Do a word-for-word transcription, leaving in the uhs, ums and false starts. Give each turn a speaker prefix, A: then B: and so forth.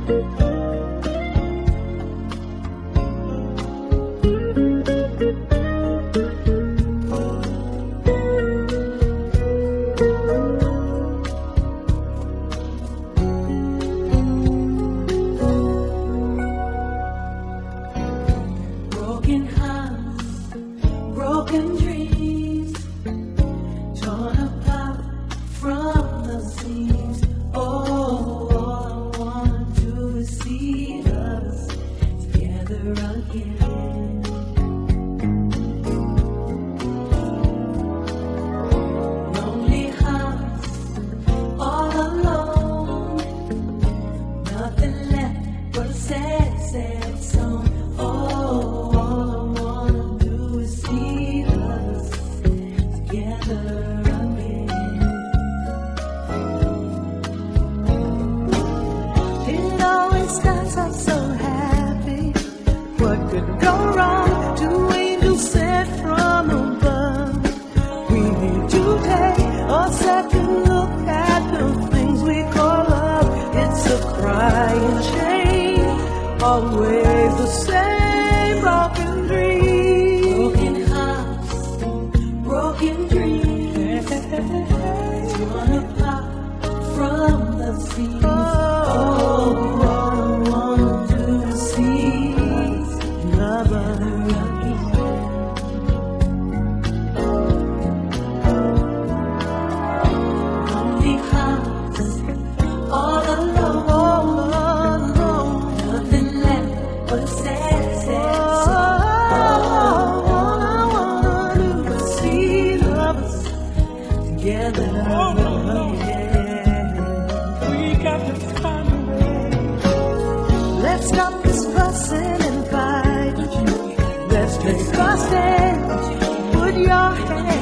A: Broken hearts, broken dreams, torn apart from the seams. Oh, all I want to do is see us together again. Lonely hearts, all alone, nothing left but a sad, sad song. Oh, all I wanna do is see us together again. It always starts out so happy. What could go wrong? Two angels sent from above. We need to take a second look at the things we call love. It's a crying shame, always the same. Broken dreams, broken hearts, broken dreams, torn apart from the seams. Oh, all I wanna do is see love again. Lonely hearts, all alone, all alone, nothing left but a sad, sad. Together again. We got this time away. Let's stop this fussing and fighting. Let's take a stand. Put your hand